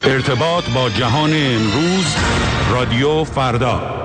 ارتباط با جهان امروز، رادیو فردا.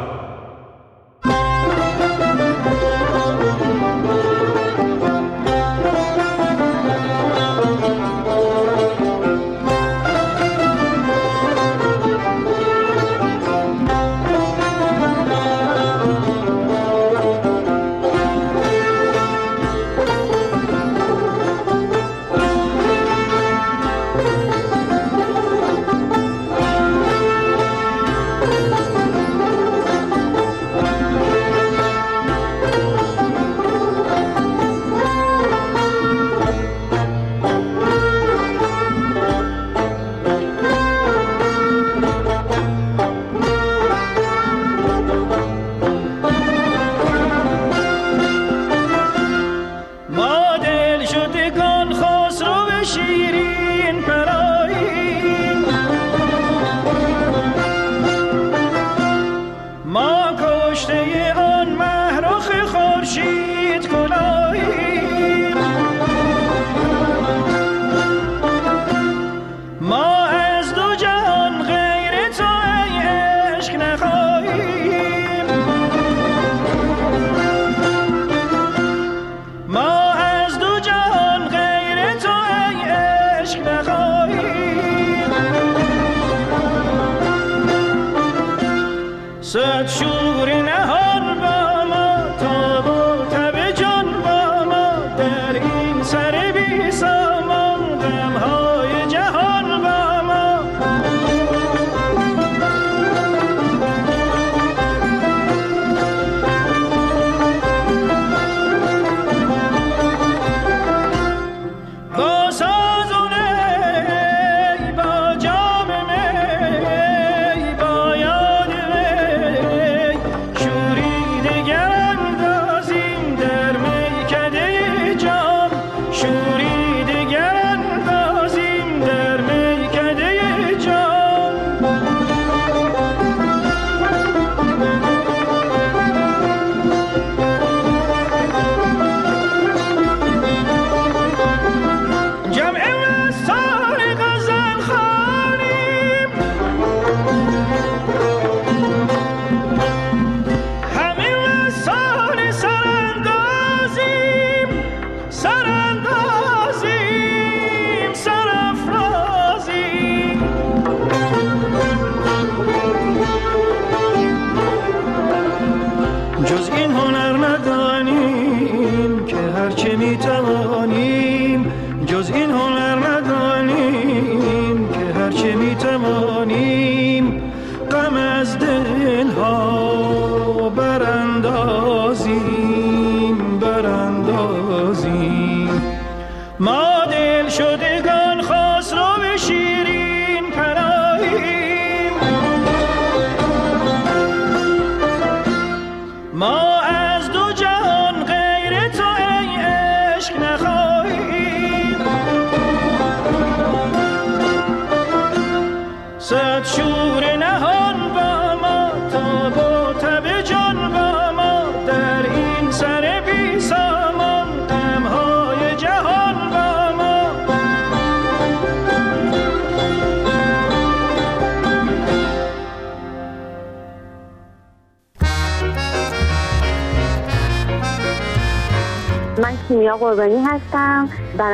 من کیمیا قربانی هستم،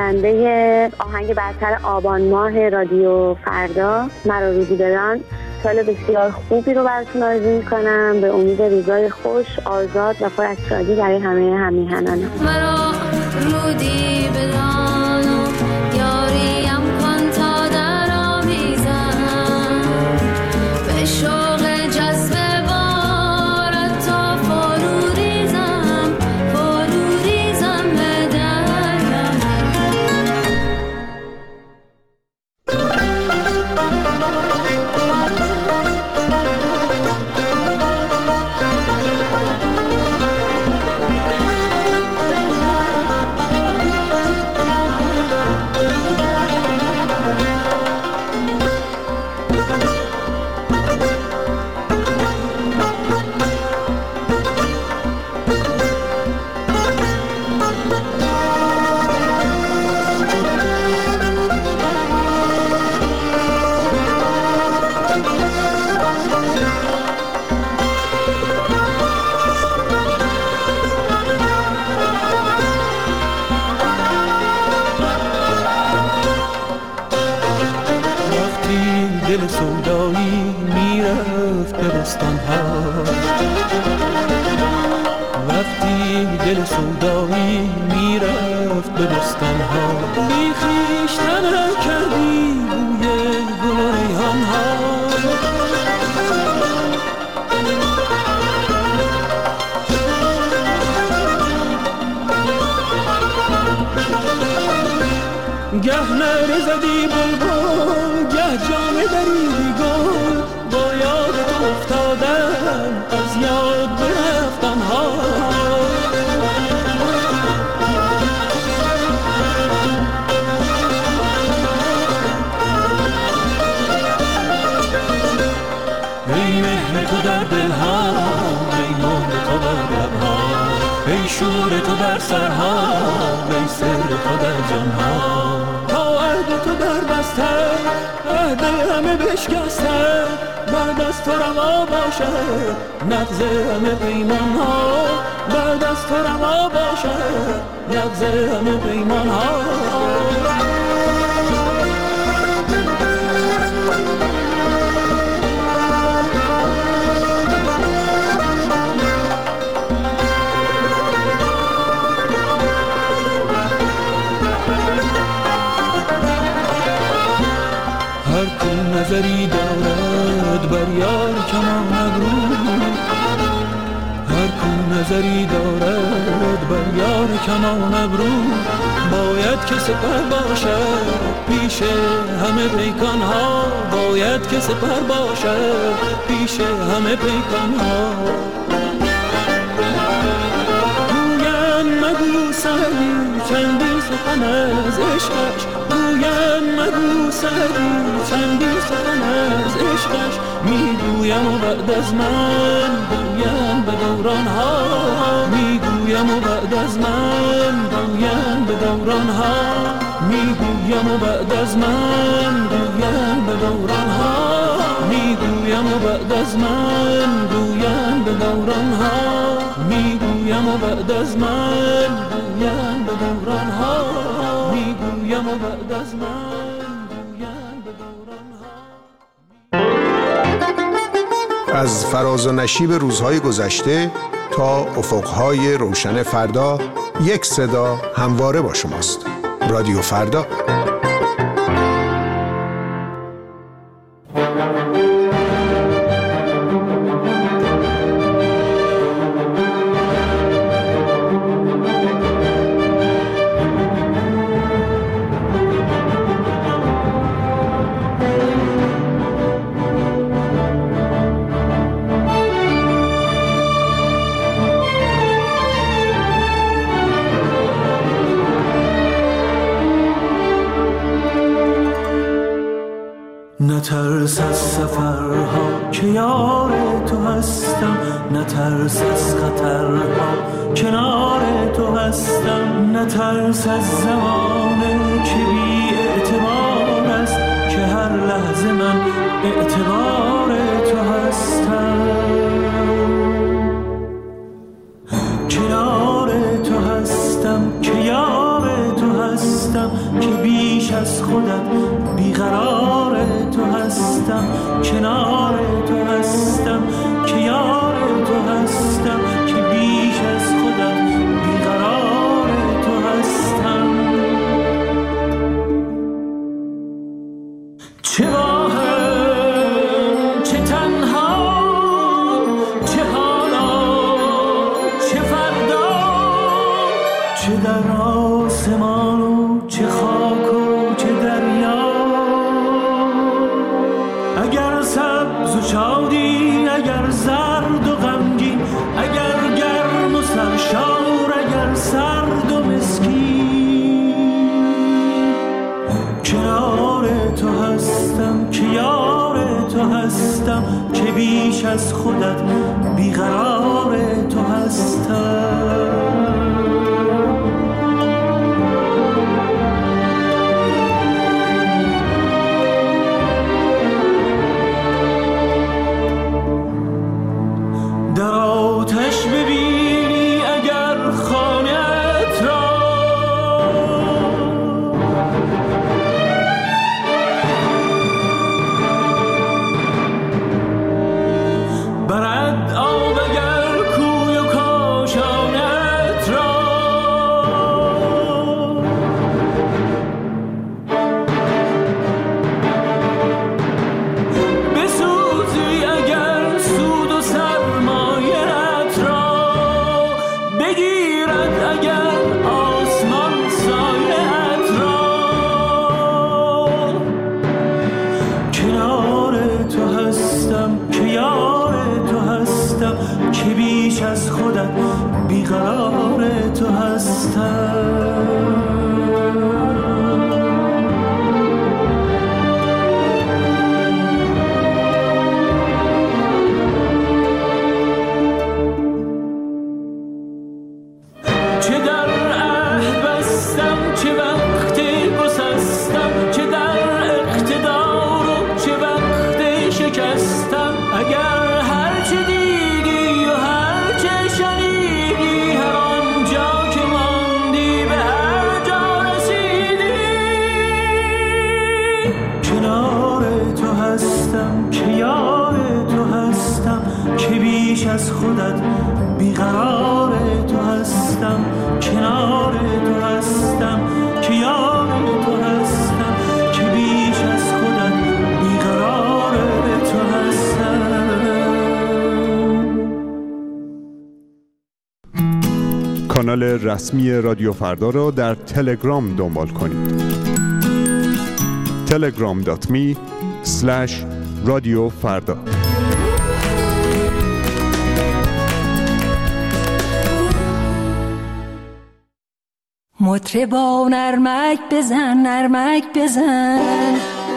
برنده آهنگ برتر آبان ماه رادیو فردا مرا رودی بدان. سال بسیار خوبی رو براتون آرزو می‌کنم، به امید روزای خوش، آزاد و پر از شادی برای همه همیهنان. مرا رودی بدان و یاریم کن تا در آمیزم، به شوق جذب بارت تا فرو ریزم به دریا. دل سودایی میرفت به بستان‌ها، وقتی دل سودایی میرفت به بستان‌ها، بی خویشتن کردی بوی گل و ریحان‌ها. گه نره زدی بلبل، گه جامه دریدی گل، با یاد تو افتادم از یاد برفتنها. ای مهر تو در دلها، ای مهر تو بر لبها، ای شور تو بر سرها، ای سر تو در جانها. تا عهد تو بربسته، عهد همه بشکسته، بعد از تو روا باشد نقض همه پیمانها، بعد از تو روا باشد نقض همه پیمانها. نظری دارد بر یار کمان ابرو، هر کو نظری دارد بر یار کمان ابرو، باید که سپر باشد پیش همه پیکانها، باید که سپر باشد پیش همه پیکانها. گویند مگو سعدی چندی سخن از عشقش، گویند مگو سعدی چندی سخن از عشقش، میگویم و بعد از من گویم به دورانها، میگویم و بعد از من گویم به دورانها، میگویم و بعد از من گویم به دورانها، میگویم و بعد از من گویم به دورانها، میگویم و بعد از من گویم به دورانها، میگویم و بعد از من گویم به دورانها. از فراز و نشیب روزهای گذشته تا افقهای روشن فردا، یک صدا همواره با شماست. رادیو فردا. نترس از سفرها که یار تو هستم، نترس از خطرها کنار تو هستم، نترس از زمانه که بی اعتبار است که هر لحظه من اعتبار تو هستم، کنار تو هستم که یار تو هستم، که بیش از خودت بیقرار تو هستم، کنار تو هستم که یار تو هستم، که بیش از خودت بیقرار تو هستم. چه واهم چه تنها، چه حالا چه فردا، چه در آسمان و چه خاک و چه دریا، اگر سبز و شادی، اگر زرد و غمگین، اگر گرم و سرشار، اگر سرد و مسکین، کنار تو هستم که یار تو هستم، که بیش از خودت بیقرار تو هستم. کنار تو هستم که یار تو هستم که بیش از خودت بیقرار تو هستم. از خودت بیقرار تو هستم، کنار تو هستم که یار تو هستم که بیش از خودت بیقرار تو هستم. کانال رسمی رادیو فردا را در تلگرام دنبال کنید. telegram.me/رادیوفردا. مطربا نرمک بزن نرمک بزن،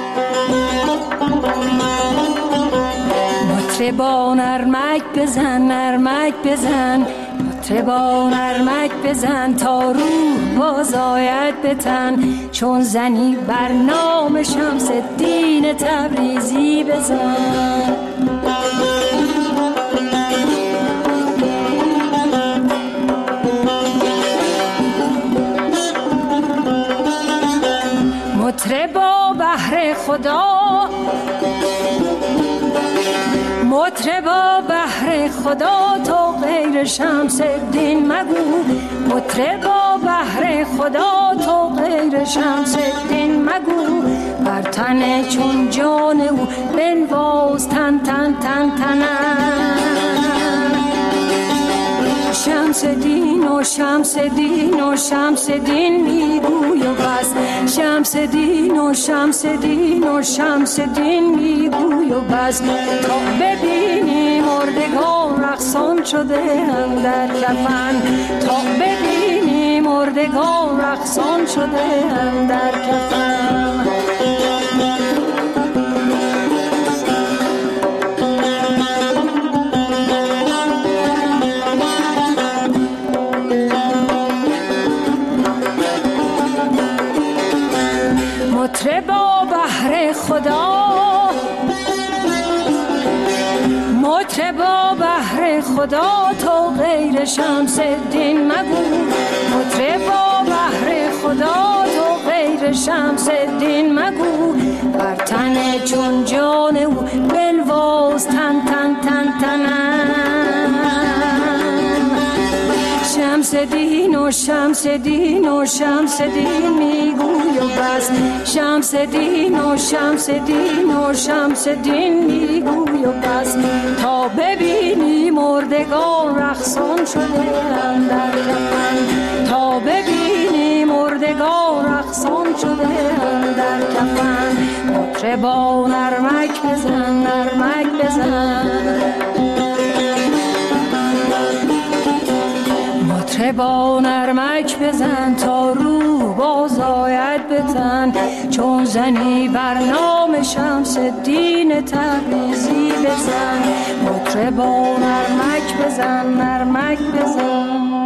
مطربا نرمک بزن نرمک بزن، مطربا نرمک بزن تا روح باز آید به تن، چون زنی بر نام شمس الدین تبریزی بزن. مطربا بهر خدا، مطربا بهر خدا تو غیر شمس الدین مگو، مطربا بهر خدا تو غیر شمس الدین مگو، بر تن چون جان او بنواز تن تن تن تنم. شمس دین و شمس دین و شمس دین میگوی و بس، شمس دین و شمس دین و شمس دین میگوی و بس، تا ببینی مردگان رقصان شده اندر کفن، تا ببینی مردگان رقصان شده اندر کفن. مطربا بهر خدا، مطربا بهر خدا تو غیر شمس الدین مگو، مطربا بهر خدا تو غیر شمس الدین مگو، بر تن چون جان او بنواز تن تن تن تنم. شمس دین و شمس دین و شمس دین میگوی و بس، شمس دین و شمس دین و شمس دین میگوی و بس، تا ببینی مردگان رقصان شده اندر کفن، تا ببینی مردگان رقصان شده اندر کفن. مطربا نرمک بزن نرمک بزن، مطربا نرمک بزن تا روح باز آید به تن، چون زنی بر نام شمس الدین تبریزی بزن. مطربا نرمک بزن نرمک بزن.